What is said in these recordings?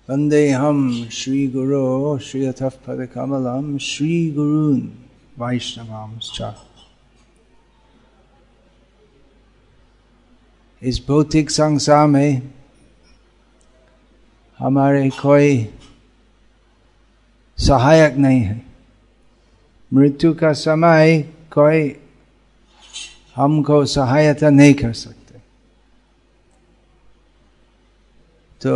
वंदेहम श्री गुरो श्रीयतः पदकमलम श्री गुरून् वैष्णवांश्च। इस भौतिक संसार में हमारे कोई सहायक नहीं है। मृत्यु का समय कोई हमको सहायता नहीं कर सकते। तो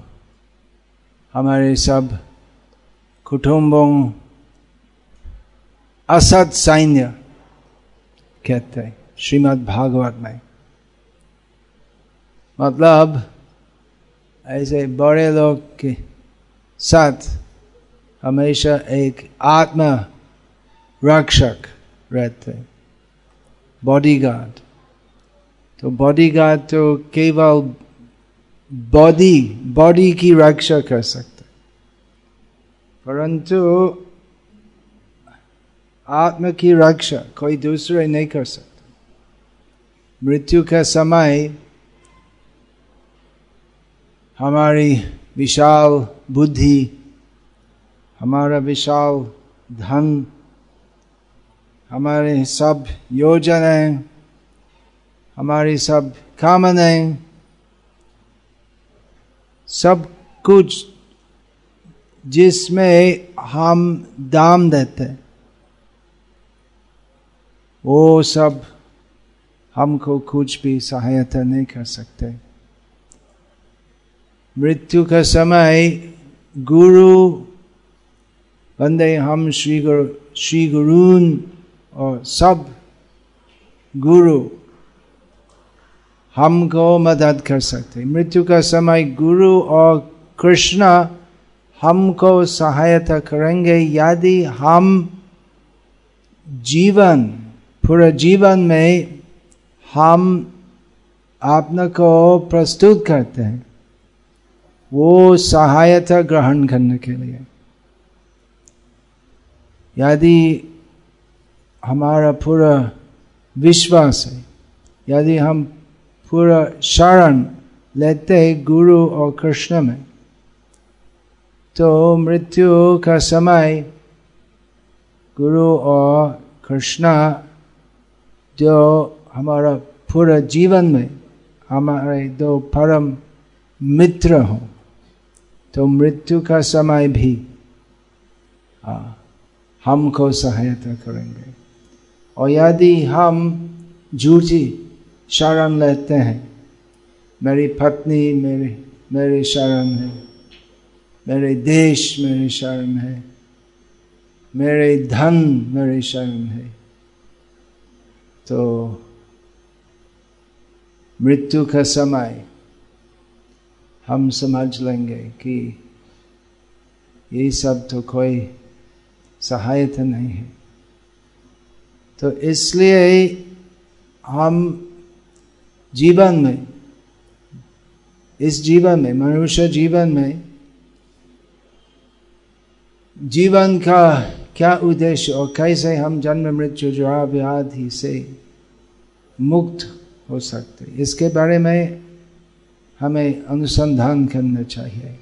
हमारे सब कुटुंबों असत सैन्य कहते हैं श्रीमद् भागवत में। मतलब ऐसे बड़े लोग के साथ हमेशा एक आत्मा रक्षक रहते, बॉडीगार्ड। तो बॉडीगार्ड तो केवल बॉडी की रक्षा कर सकते, परंतु आत्मा की रक्षा कोई दूसरे नहीं कर सकते। मृत्यु का समय हमारी विशाल बुद्धि, हमारा विशाल धन, हमारे सब योजनाएं, हमारी सब कामनाएं, सब कुछ जिसमें हम दाम देते, वो सब हमको कुछ भी सहायता नहीं कर सकते। मृत्यु का समय गुरु वंदे हम श्री गुरून् और सब गुरु हमको मदद कर सकते। मृत्यु का समय गुरु और कृष्ण हमको सहायता करेंगे यदि हम पूरा जीवन में हम अपने को प्रस्तुत करते हैं वो सहायता ग्रहण करने के लिए। यदि हमारा पूरा विश्वास है, यदि हम पूरा शरण लेते गुरु और कृष्ण में, तो मृत्यु का समय गुरु और कृष्ण जो हमारा पूरा जीवन में हमारे दो परम मित्र हो, तो मृत्यु का समय भी हमको सहायता करेंगे। और यदि हम झूठी शरण लेते हैं, मेरी पत्नी मेरे शरण है, मेरे देश मेरे शरण है, मेरे धन मेरे शरण है, तो मृत्यु का समय हम समझ लेंगे कि ये सब तो कोई सहायता नहीं है। तो इसलिए हम इस जीवन में मनुष्य जीवन में जीवन का क्या उद्देश्य और कैसे हम जन्म मृत्यु जरा व्याधि से मुक्त हो सकते, इसके बारे में हमें अनुसंधान करना चाहिए।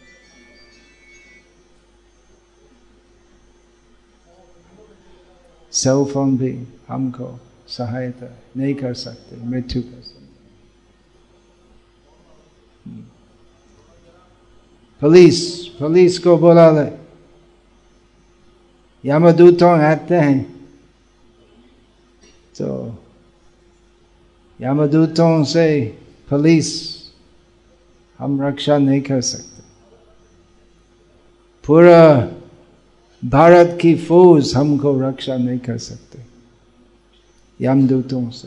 सेल फोन भी हमको सहायता नहीं कर सकते मृत्यु का समय। पुलिस को बुला ले, यमदूतों आते हैं, तो यमदूतों से पुलिस हम रक्षा नहीं कर सकते। पूरा भारत की फौज हमको रक्षा नहीं कर सकते यमदूतों से।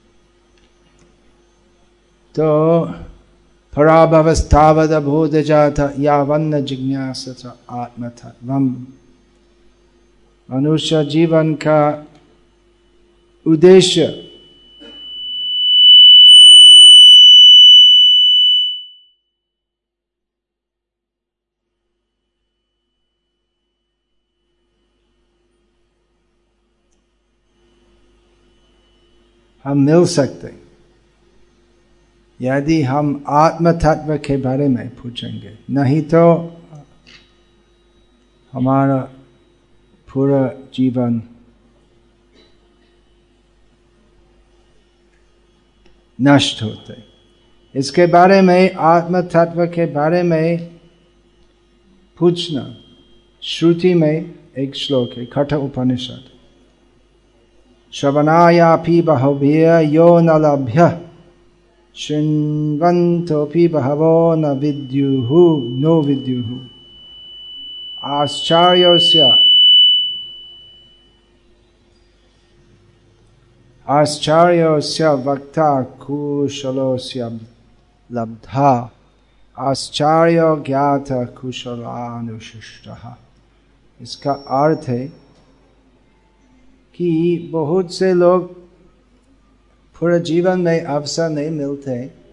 तो पराभवस्तावद बोधजात यावन्न जिज्ञास आत्मतत्वम्। मनुष्य जीवन का उद्देश्य हम मिल सकते, यदि हम आत्म तत्व के बारे में पूछेंगे, नहीं तो हमारा पूरा जीवन नष्ट होते। इसके बारे में, आत्म तत्व के बारे में पूछना, श्रुति में एक श्लोक है, कठ उपनिषद, श्रवणायापि बहवः यो न लभ्य शृण्वन्तोऽपि बहवो न विद्युः नो विद्युः आश्चर्यस्य वक्ता कुशलोस्य लब्धा आश्चर्य ज्ञात कुशलानुशिष्टः। इसका अर्थ है कि बहुत से लोग पूरे जीवन में अवसर नहीं मिलते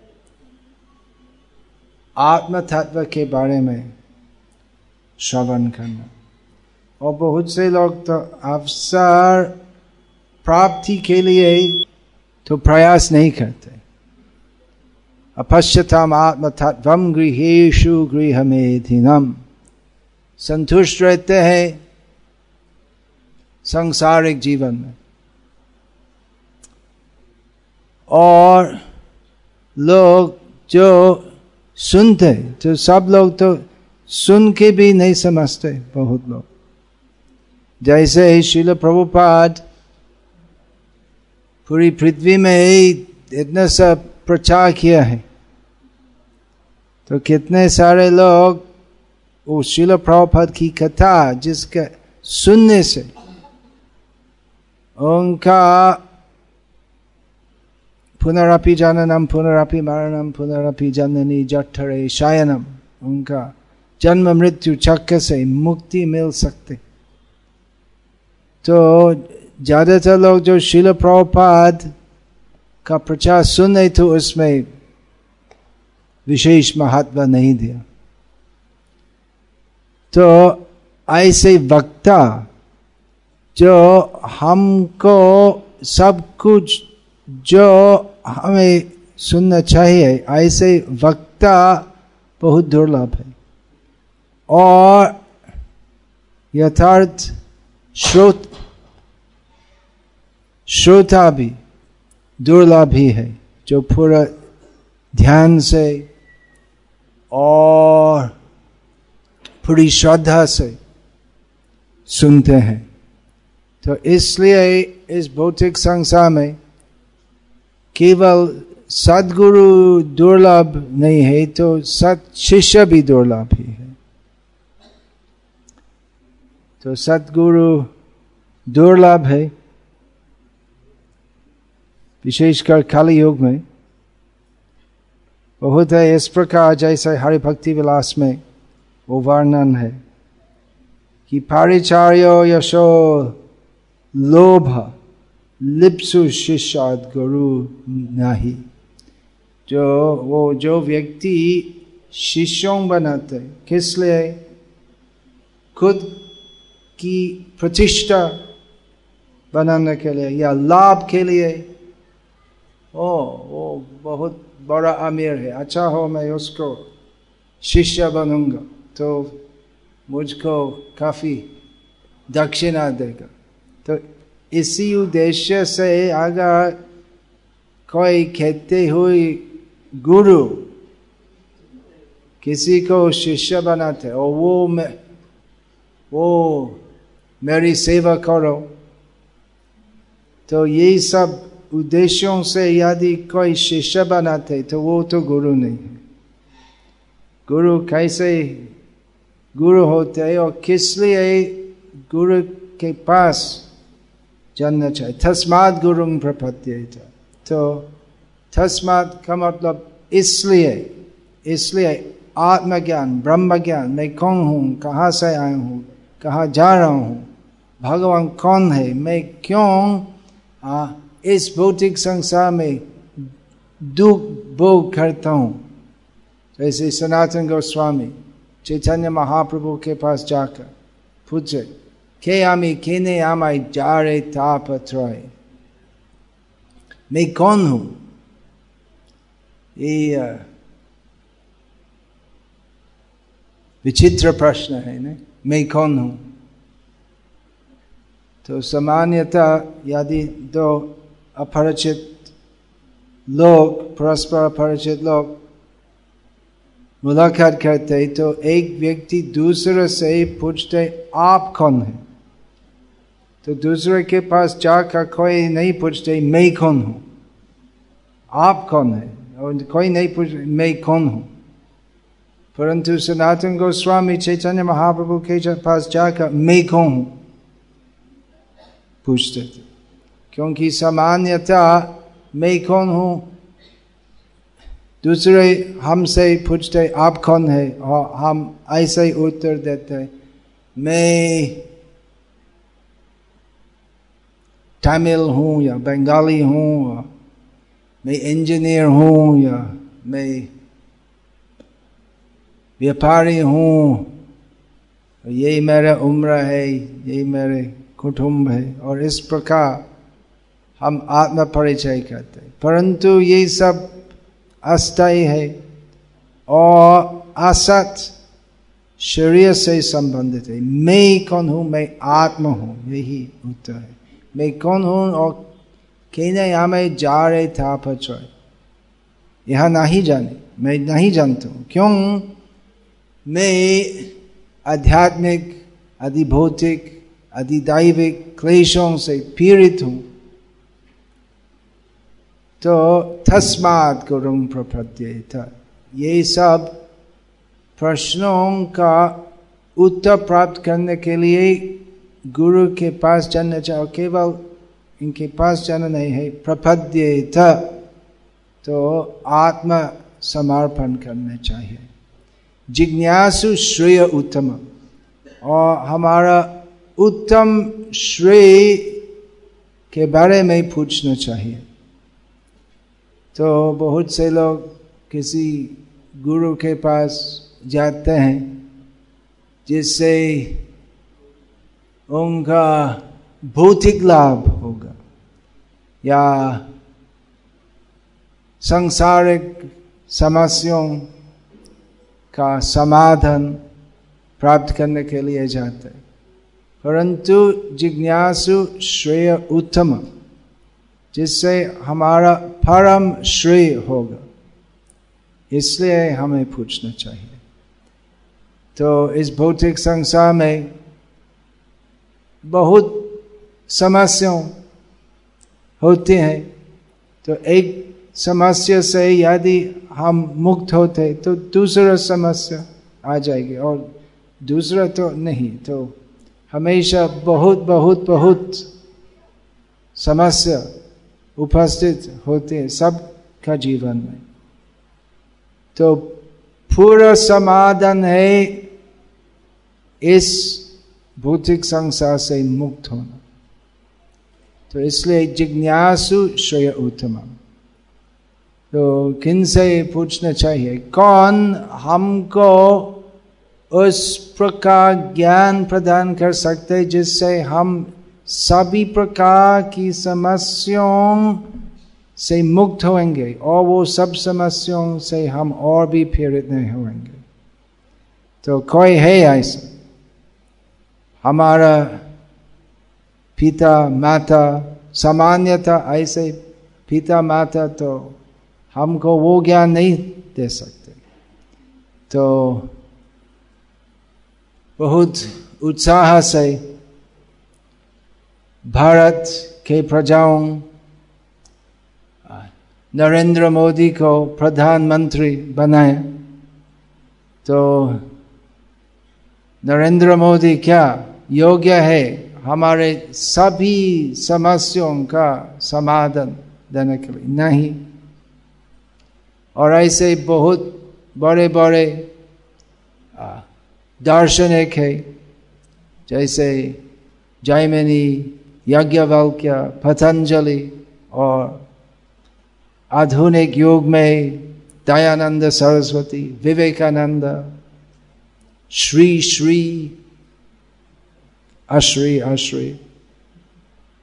आत्म तत्व के बारे में श्रवण करना, और बहुत से लोग तो अवसर प्राप्ति के लिए तो प्रयास नहीं करते। अपश्यताम आत्म तत्वम गृहेषु गृहमेधिनम, संतुष्ट रहते हैं सांसारिक जीवन में, और लोग जो सुनते, तो सब लोग तो सुन के भी नहीं समझते। बहुत लोग, जैसे श्रील प्रभुपाद पूरी पृथ्वी में इतना सब प्रचार किया है, तो कितने सारे लोग वो श्रील प्रभुपाद की कथा जिसके सुनने से उनका पुनरपि जननम पुनरपि मरणम पुनरपि जननी जठरे शयनम, उनका जन्म मृत्यु चक्र से मुक्ति मिल सकते। तो ज्यादातर लोग जो श्रील प्रभुपाद का प्रचार सुने तो उसमें विशेष महत्व नहीं दिया। तो ऐसे वक्ता जो हमको सब कुछ जो हमें सुनना चाहिए, ऐसे वक्ता बहुत दुर्लभ है, और यथार्थ श्रोता भी दुर्लभ ही है, जो पूरा ध्यान से और पूरी श्रद्धा से सुनते हैं। तो इसलिए इस भौतिक संसार में केवल सद्गुरु दुर्लभ नहीं है, तो सत शिष्य भी दुर्लभ ही है। तो सद्गुरु दुर्लभ है, विशेषकर कलि युग में बहुत है। इस प्रकार जैसे हरि भक्ति विलास में वो वर्णन है कि परिचार्यो यशो लोभ लिप्सु शिष्याद गुरु नहीं। जो व्यक्ति शिष्यों बनाते, किस लिए? खुद की प्रतिष्ठा बनाने के लिए या लाभ के लिए। वो बहुत बड़ा अमीर है, अच्छा हो मैं उसको शिष्य बनूंगा तो मुझको काफी दक्षिणा देगा। तो इसी उद्देश्य से अगर कोई कहते हुए गुरु किसी को शिष्य बनाते और वो मेरी सेवा करो, तो यही सब उद्देश्यों से यदि कोई शिष्य बनाते तो वो तो गुरु नहीं है। गुरु कैसे गुरु होते हैं और किस लिए गुरु के पास जानना चाहिए? तस्मात् गुरुं प्रपद्येत। तो तस्मात् का मतलब इसलिए आत्मज्ञान, ब्रह्म ज्ञान, मैं कौन हूँ, कहाँ से आया हूँ, कहाँ जा रहा हूँ, भगवान कौन है, मैं क्यों इस भौतिक संसार में दुख भोग करता हूँ। जैसे सनातन गोस्वामी चैतन्य महाप्रभु के पास जाकर पूछे, के आमी केने आमाय जारे तापत्रय, मैं कौन हूँ, ये विचित्र प्रश्न है ना, मैं कौन हूं? तो सामान्यतः यदि दो अपरिचित लोग, परस्पर अपरिचित लोग मुलाकात करते तो एक व्यक्ति दूसरे से पूछते आप कौन है? तो दूसरे के पास जाकर कोई नहीं पूछते मैं कौन हूं, आप कौन है, और कोई नहीं पूछते मैं कौन हूं। परंतु सनातन गोस्वामी चैतन्य महाप्रभु के पास जाकर मैं कौन हूं पूछते थे, क्योंकि सामान्यतः मैं कौन हूं दूसरे हमसे पूछते आप कौन है, और हम ऐसे ही उत्तर देते मैं तमिल हूं या बंगाली हूं, मैं इंजीनियर हूं, या मैं व्यापारी हूं, यही मेरा उम्र है, यही मेरे कुटुंब है, और इस प्रकार हम आत्म परिचय करते। परंतु ये सब अस्थायी है और असत शरीर से संबंधित है। मैं कौन हूं? मैं आत्मा हूं, यही उत्तर है। मैं कौन हूं और कहने हमें जा रहे था पचय यह नहीं जाने, मैं नहीं जानता हूं। क्यों? मैं आध्यात्मिक, अधिभौतिक, अधिदैविक क्लेशों से पीड़ित हूं। तो तस्मात् गुरुं प्रपद्येत, ये सब प्रश्नों का उत्तर प्राप्त करने के लिए गुरु के पास जाना चाहिए। केवल इनके पास जाना नहीं है, प्रपद्येत तो आत्म समर्पण करना चाहिए। जिज्ञासु श्रेय उत्तम, और हमारा उत्तम श्रेय के बारे में पूछना चाहिए। तो बहुत से लोग किसी गुरु के पास जाते हैं जिससे उनका भौतिक लाभ होगा या सांसारिक समस्याओं का समाधान प्राप्त करने के लिए जाते हैं। परंतु जिज्ञासु श्रेय उत्तम, जिससे हमारा परम श्रेय होगा, इसलिए हमें पूछना चाहिए। तो इस भौतिक संसार में बहुत समस्याएं होती हैं, तो एक समस्या से यदि हम मुक्त होते तो दूसरा समस्या आ जाएगी, और दूसरा तो नहीं। तो हमेशा बहुत बहुत बहुत समस्या उपस्थित होते हैं सबका जीवन में। तो पूरा समाधान है इस भौतिक संसार से मुक्त होना। तो इसलिए जिज्ञासु श्रेय उत्तम। तो किन से पूछना चाहिए? कौन हमको उस प्रकार ज्ञान प्रदान कर सकते जिससे हम सभी प्रकार की समस्याओं से मुक्त होंगे, और वो सब समस्याओं से हम और भी पीड़ित नहीं होंगे। तो कोई है ऐसा? हमारा पिता माता, सामान्यतः ऐसे पिता माता तो हमको वो ज्ञान नहीं दे सकते। तो बहुत उत्साह से भारत के प्रजाओं नरेंद्र मोदी को प्रधानमंत्री बनाए। तो नरेंद्र मोदी क्या योग्य है हमारे सभी समस्याओं का समाधान देने के लिए? नहीं। और ऐसे बहुत बड़े बड़े दार्शनिक है, जैसे जैमिनी, याज्ञवल्क्य, पतंजलि, और आधुनिक युग में दयानंद सरस्वती, विवेकानंद, श्री श्री अश्री अश्री।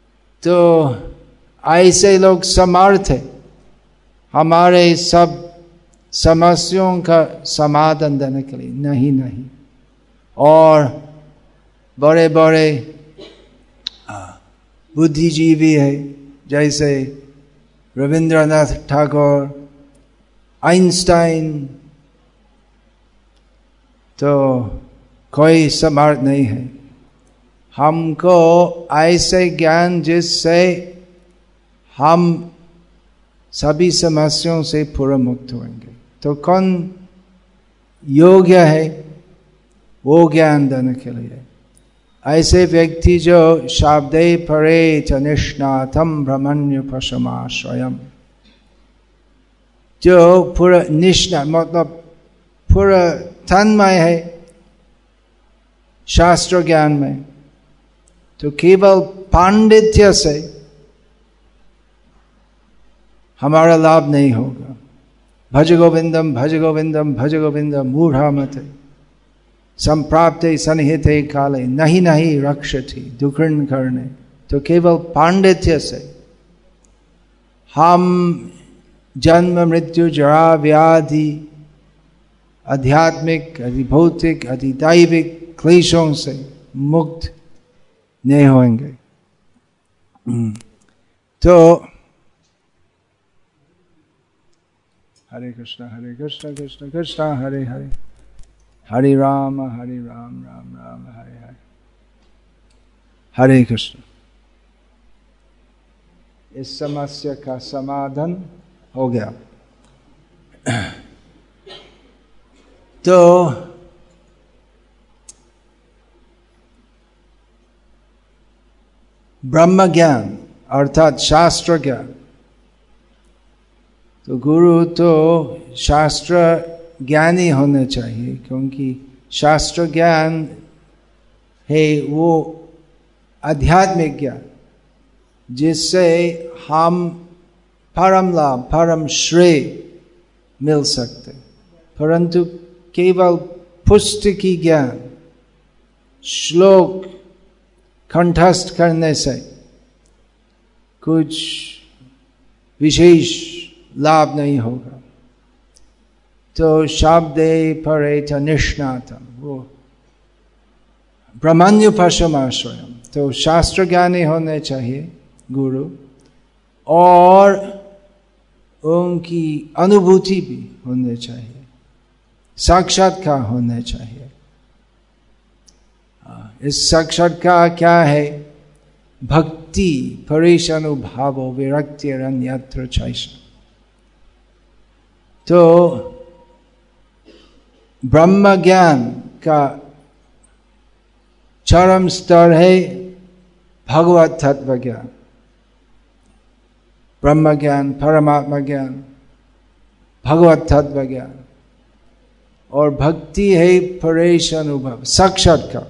तो ऐसे लोग समर्थ है हमारे सब समस्याओं का समाधान देने के लिए, नहीं नहीं। और बड़े बड़े बुद्धिजीवी है जैसे रविंद्रनाथ ठाकुर, आइंस्टाइन, तो कोई समर्थ नहीं है। हमको ऐसे ज्ञान जिससे हम सभी समस्याओं से पूरा मुक्त होंगे। तो कौन योग्य है वो ज्ञान देने के लिए? ऐसे व्यक्ति जो शाब्दे परे च निष्णातम ब्रह्मण्युपशमाश्रयम्, जो पूरा निष्णात मतलब पूरा तन्मय है शास्त्र ज्ञान में, तो केवल पांडित्य से हमारा लाभ नहीं होगा। भज गोविंदम भज गोविंदम भज गोविंदम मूढ़ा मते संप्राप्ते सन्निहिते काले नहीं नहीं रक्षति दुकृण करने। तो केवल पांडित्य से हम जन्म मृत्यु जरा व्याधि आध्यात्मिक अधिभौतिक अधिदैविक क्लेशों से मुक्त नहीं होंगे। तो हरे कृष्ण कृष्ण कृष्ण हरे हरे, हरे राम राम राम हरे हरे, हरे कृष्ण। इस समस्या का समाधान हो गया। तो ब्रह्म ज्ञान अर्थात शास्त्र ज्ञान, तो गुरु तो शास्त्र ज्ञानी होने चाहिए, क्योंकि शास्त्र ज्ञान है वो आध्यात्मिक ज्ञान जिससे हम परम लाभ परम श्रेय मिल सकते। परंतु केवल पुस्तकी ज्ञान श्लोक कंठस्थ करने से कुछ विशेष लाभ नहीं होगा। तो शाब्दे परे च निष्णातम, वो ब्रह्मण्युपशमाश्रयम्, तो शास्त्र ज्ञानी होने चाहिए गुरु, और उनकी अनुभूति भी होने चाहिए, साक्षात्कार होने चाहिए। इस साक्षात्कार क्या है? भक्ति परेश अनुभावो विरक्तिरन्यत्र चैष। तो ब्रह्म ज्ञान का चरम स्तर है भगवत तत्व ज्ञान, ब्रह्म ज्ञान, परमात्मा ज्ञान, भगवत तत्व ज्ञान। और भक्ति है परेश अनुभव, साक्षात्कार।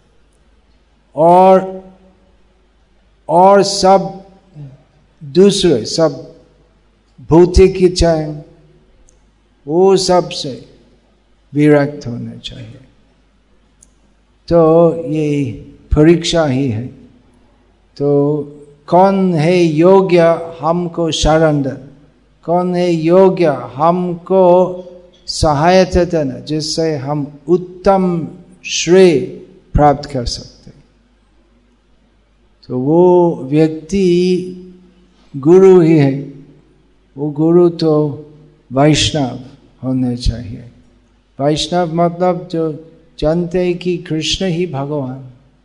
और सब दूसरे सब भौतिक इच्छाएं वो सब से विरक्त होने चाहिए। तो ये परीक्षा ही है। तो कौन है योग्य हमको शरण दे, कौन है योग्य हमको सहायता देना जिससे हम उत्तम श्रेय प्राप्त कर सकते। तो वो व्यक्ति गुरु ही है। वो गुरु तो वैष्णव होने चाहिए। वैष्णव मतलब जो जानते हैं कि कृष्ण ही भगवान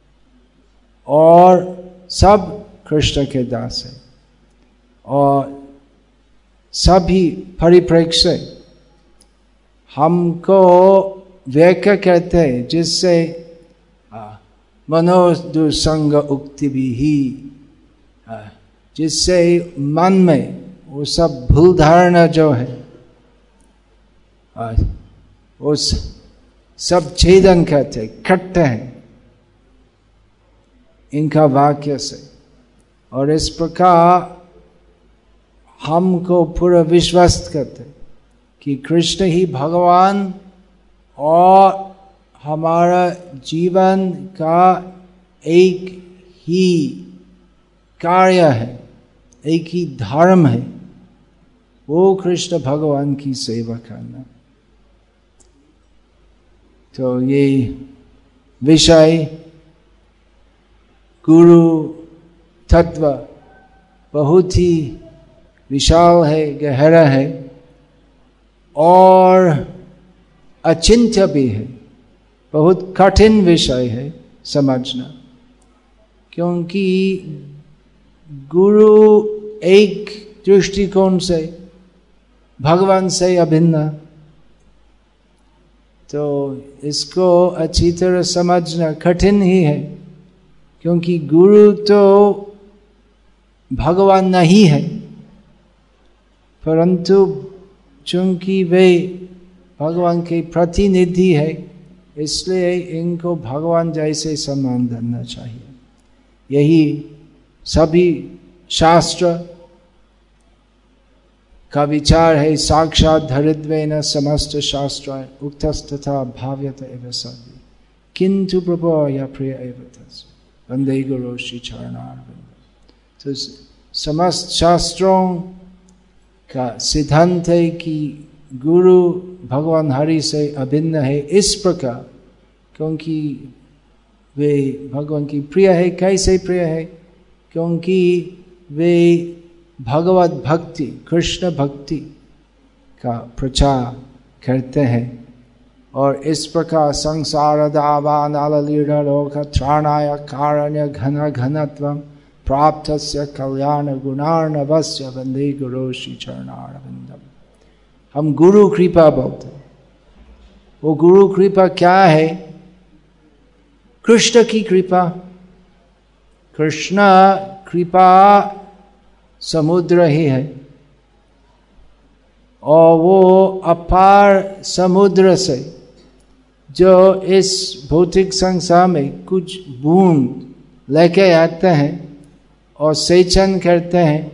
और सब कृष्ण के दास है, और सभी परिप्रेक्ष्य हमको व्याख्या कहते हैं जिससे मनोदुसंग उक्ति भी ही, जिससे मन में वो सब भूल धारणा जो है वो सब छेदन करते कटते हैं इनका वाक्य से। और इस प्रकार हमको पूरा विश्वास करते कि कृष्ण ही भगवान और हमारा जीवन का एक ही कार्य है, एक ही धर्म है वो कृष्ण भगवान की सेवा करना। तो ये विषय गुरु तत्व बहुत ही विशाल है, गहरा है और अचिंत्य भी है, बहुत कठिन विषय है समझना, क्योंकि गुरु एक दृष्टिकोण से भगवान से अभिन्न, तो इसको अच्छी तरह समझना कठिन ही है, क्योंकि गुरु तो भगवान नहीं है, परंतु चूंकि वे भगवान के प्रतिनिधि है, इसलिए इनको भगवान जैसे सम्मान देना चाहिए। यही सभी शास्त्र का विचार है। साक्षात धरित्वेन समस्त शास्त्र उक्तस्तथा भाव्यत एव सद्भिः किंतु प्रभो या प्रिय एव तस्य वंदे गुरु श्री चरणारविंद। तो समस्त शास्त्रों का सिद्धांत है कि गुरु भगवान हरि से अभिन्न है इस प्रकार, क्योंकि वे भगवान की प्रिय है। कैसे प्रिय है? क्योंकि वे भगवत भक्ति, कृष्ण भक्ति का प्रचार करते हैं, और इस प्रकार संसार दावान लीला लोक त्राणाय कारण्य घन घनत्वम प्राप्तस्य कल्याण गुणार्णवस्य वंदे गुरु श्री चरणारविंदम। हम गुरु कृपा बोलते हैं। वो गुरु कृपा क्या है? कृष्ण की कृपा। कृष्ण कृपा समुद्र ही है, और वो अपार समुद्र से जो इस भौतिक संसार में कुछ बूंद लेके आते हैं और सेचन करते हैं,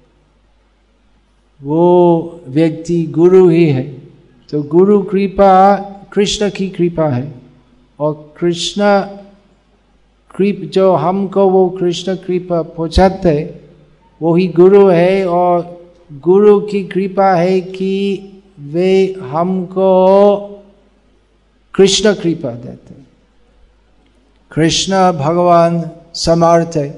वो व्यक्ति गुरु ही है। तो गुरु कृपा कृष्ण की कृपा है, और कृष्ण जो हमको वो कृष्ण कृपा पहुँचाते वही गुरु है, और गुरु की कृपा है कि वे हमको कृष्ण कृपा देते। कृष्ण भगवान समर्थ है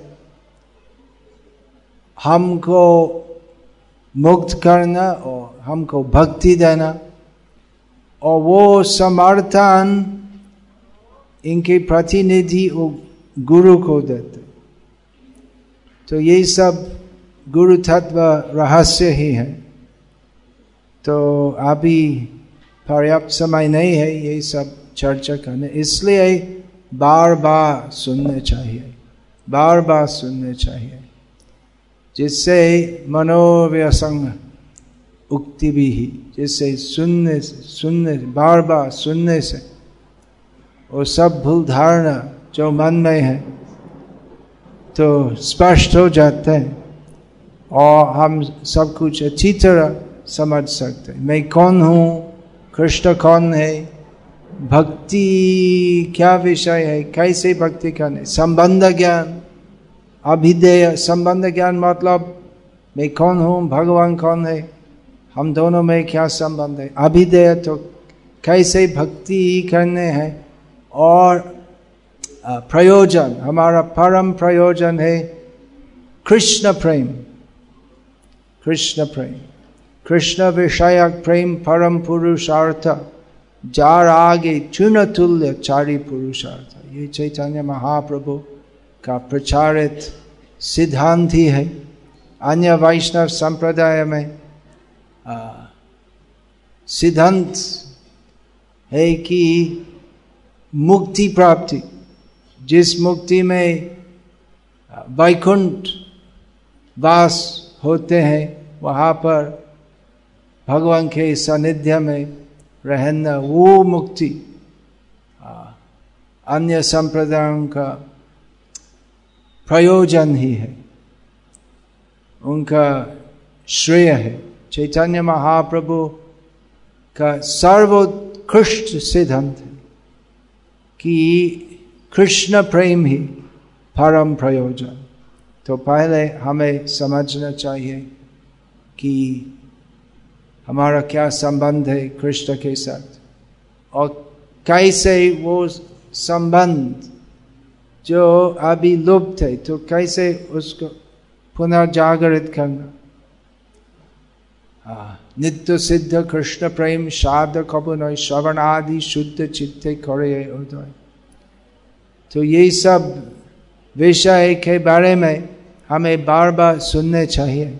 हमको मुक्त करना और हमको भक्ति देना, और वो समर्थन इनके प्रतिनिधि वो गुरु को देते। तो ये सब गुरु तत्व रहस्य ही है। तो अभी पर्याप्त समय नहीं है ये सब चर्चा करने, इसलिए बार बार सुनने चाहिए, बार बार सुनने चाहिए, जिससे मनोव्यसंग उक्ति भी ही, जिससे सुनने बार बार सुनने से वो सब भूल धारणा जो मन में है तो स्पष्ट हो जाते हैं, और हम सब कुछ अच्छी तरह समझ सकते हैं। मैं कौन हूँ, कृष्ण कौन है, भक्ति क्या विषय है, कैसे भक्ति करने, संबंध ज्ञान, अभिधेय संबंध ज्ञान मतलब मैं कौन हूँ, भगवान कौन है, हम दोनों में क्या संबंध है। अभिधेय तो कैसे भक्ति करने हैं, और प्रयोजन, हमारा परम प्रयोजन है कृष्ण प्रेम। कृष्ण प्रेम, कृष्ण विषयक प्रेम परम पुरुषार्थ, जार आगे चून तुल्य चारि पुरुषार्थ। ये चैतन्य महाप्रभु का प्रचारित सिद्धांत ही है। अन्य वैष्णव संप्रदाय में सिद्धांत है कि मुक्ति प्राप्ति, जिस मुक्ति में वैकुंठ वास होते हैं, वहाँ पर भगवान के सानिध्य में रहना, वो मुक्ति अन्य संप्रदायों का प्रयोजन ही है, उनका श्रेय है। चैतन्य महाप्रभु का सर्वोत्कृष्ट सिद्धांत है कि कृष्ण प्रेम ही परम प्रयोजन। तो पहले हमें समझना चाहिए कि हमारा क्या संबंध है कृष्ण के साथ, और कैसे वो संबंध जो अभी लुप्त है तो कैसे उसको पुनर्जागरित करना। नित्य सिद्ध कृष्ण प्रेम शाद कबन श्रवण आदि शुद्ध चित्ते करे उदय। तो ये सब विषय के बारे में हमें बार बार सुनने चाहिए।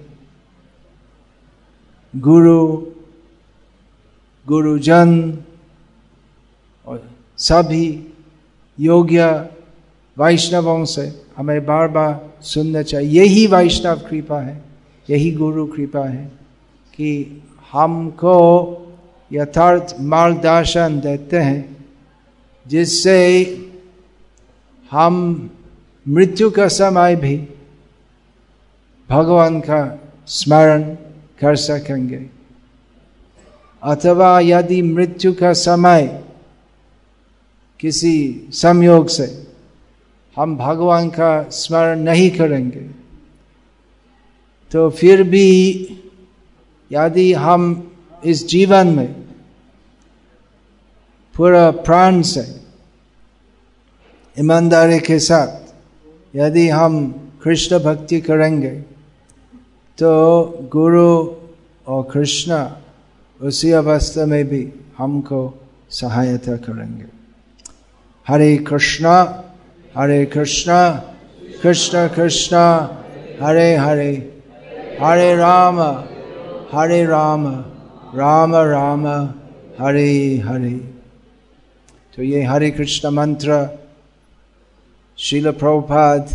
गुरुजन और सभी योग्य वैष्णवों से हमें बार बार सुनना चाहिए। यही वैष्णव कृपा है, यही गुरु कृपा है कि हमको यथार्थ मार्गदर्शन देते हैं, जिससे हम मृत्यु का समय भी भगवान का स्मरण कर सकेंगे। अथवा यदि मृत्यु का समय किसी संयोग से हम भगवान का स्मरण नहीं करेंगे, तो फिर भी यदि हम इस जीवन में पूरा प्राण से ईमानदारी के साथ यदि हम कृष्ण भक्ति करेंगे, तो गुरु और कृष्ण उसी अवस्था में भी हमको सहायता करेंगे। हरे कृष्णा कृष्ण कृष्ण हरे हरे, हरे राम राम राम हरे हरे। तो ये हरे कृष्ण मंत्र श्रील प्रभुपाद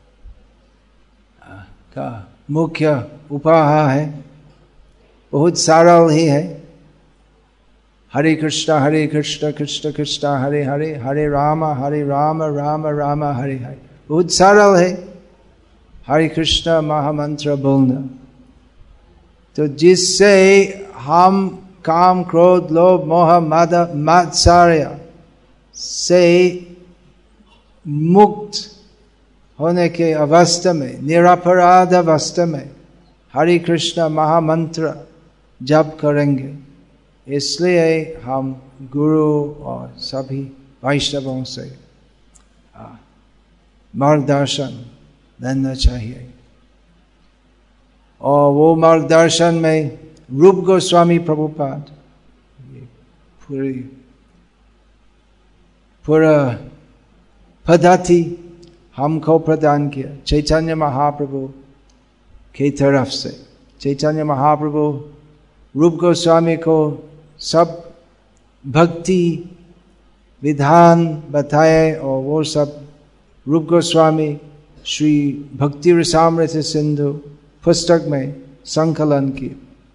का मुख्य उपहार है, बहुत सरल ही है। हरे कृष्ण कृष्ण कृष्ण हरे हरे, हरे राम राम राम हरे हरे। बहुत सरल है हरे कृष्ण महामंत्र बोलना। तो जिससे हम काम क्रोध लोभ मोह मद मात्सर्य से मुक्त होने के अवस्था में, निरपराध अवस्था में हरे कृष्ण महामंत्र जप करेंगे। इसलिए हम गुरु और सभी वैष्णवों से मार्गदर्शन लेना चाहिए। और वो मार्गदर्शन में रूप गोस्वामी प्रभुपाद पूरा पद्धति हमको प्रदान किया चैतन्य महाप्रभु की तरफ से। चैतन्य महाप्रभु रूप गोस्वामी को सब भक्ति विधान बताए, और वो सब रूप गोस्वामी श्री भक्ति रसामृत सिंधु पुस्तक में संकलन की।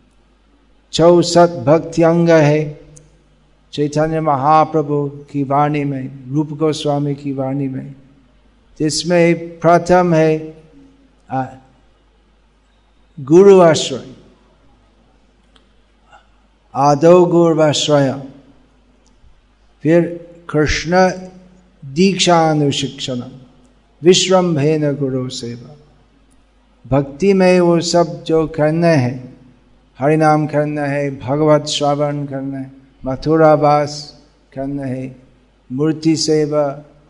64 भक्ति अंग है चैतन्य महाप्रभु की वाणी में, रूप गोस्वामी की वाणी में, जिसमें प्रथम है गुरु आश्रय, आदौ गुरुवाश्रय, फिर कृष्ण दीक्षानुशिक्षणम, विश्रम्भेन गुरु सेवा। भक्ति में वो सब जो करना है, हरिनाम करना है, भगवत श्रवण करना है, मथुरा वास करना है, मूर्ति सेवा,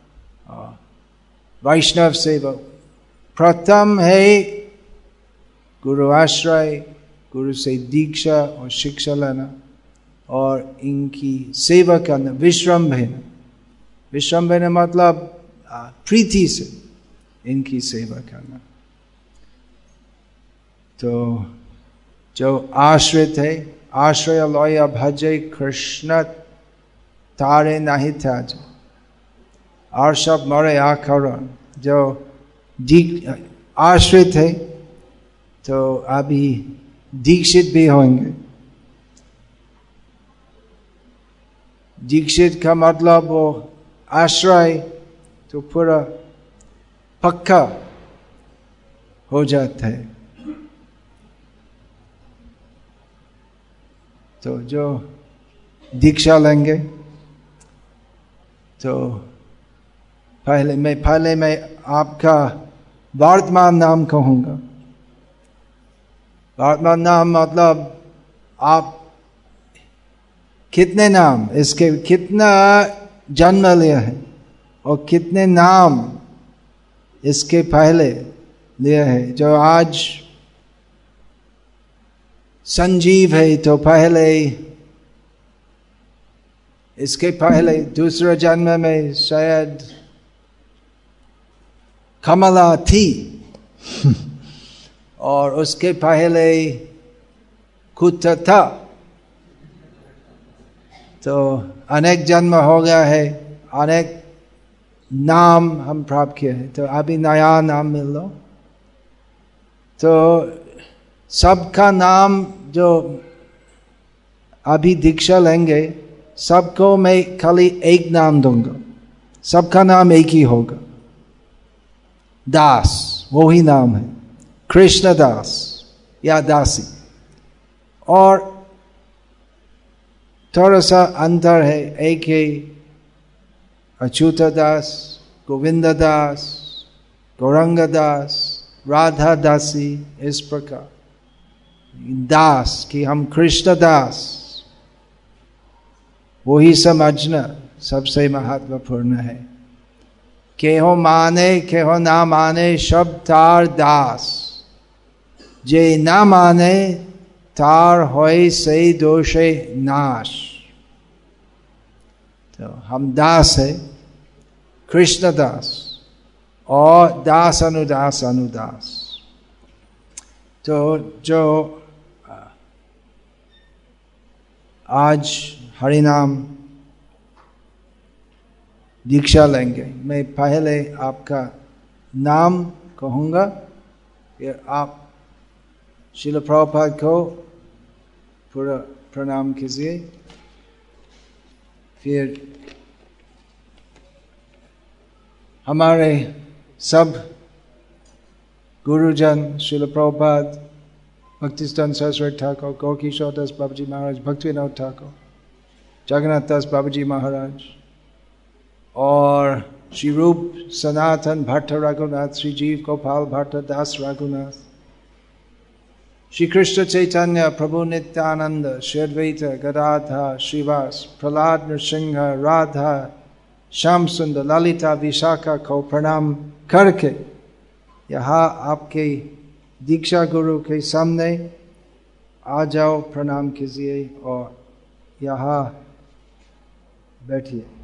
वैष्णव सेवा। प्रथम है गुरु आश्रय, गुरु से दीक्षा और शिक्षा लेना और इनकी सेवा करना। विश्रम्भेन, विश्रम्भेन मतलब प्रीति से इनकी सेवा करना। तो जो आश्रित है, आश्रय लय भजय कृष्ण तारे नहीं था जो, और सब मरे आकरण। जो आश्रित है तो अभी दीक्षित भी होंगे। दीक्षित का मतलब वो आश्रय तो पूरा पक्का हो जाता है। तो जो दीक्षा लेंगे तो पहले मैं आपका वर्तमान नाम कहूँगा। वर्तमान नाम मतलब आप कितने नाम, इसके कितना जन्म लिया है और कितने नाम इसके पहले लिया है। जो आज संजीव है तो पहले, इसके पहले दूसरे जन्म में शायद कमला थी और उसके पहले कुत्ता था। तो अनेक जन्म हो गया है, अनेक नाम हम प्राप्त किए हैं, तो अभी नया नाम मिल लो। तो सबका नाम जो अभी दीक्षा लेंगे, सबको मैं खाली एक नाम दूंगा, सबका नाम एक ही होगा, दास, वो ही नाम है, कृष्ण दास या दासी। और थोड़ा सा अंतर है, एक है अच्युत दास, गोविंद दास, गौरंग दास, राधा दासी, इस प्रकार दास कि हम कृष्ण दास, वही समझना सबसे महत्वपूर्ण है। केहो माने केहो ना माने सब तार दास, जे ना माने तार होय से दोषे नाश। तो हम दास है, कृष्ण दास और दास अनुदास अनुदास। तो जो आज हरिनाम दीक्षा लेंगे, मैं पहले आपका नाम कहूँगा, फिर आप श्रील प्रभुपाद को पूरा प्रणाम कीजिए, फिर हमारे सब गुरुजन श्रील प्रभुपाद, भक्तिसिद्धांत सरस्वती ठाकुर, गौरकिशोर दास बाबूजी महाराज, भक्तिविनोद ठाकुर, जगन्नाथ दास बाबूजी महाराज और श्री रूप सनातन भट्ट रघुनाथ, श्री जीव गोपाल भट्ट दास रघुनाथ, श्री कृष्ण चैतन्य प्रभु नित्यानंद, श्री अद्वैत गदाधर श्रीवास, प्रहलाद नृसिंह, राधा श्याम सुंदर, ललिता विशाखा को प्रणाम करके यहाँ आपके दीक्षा गुरु के सामने आ जाओ, प्रणाम कीजिए और यहाँ बैठिए।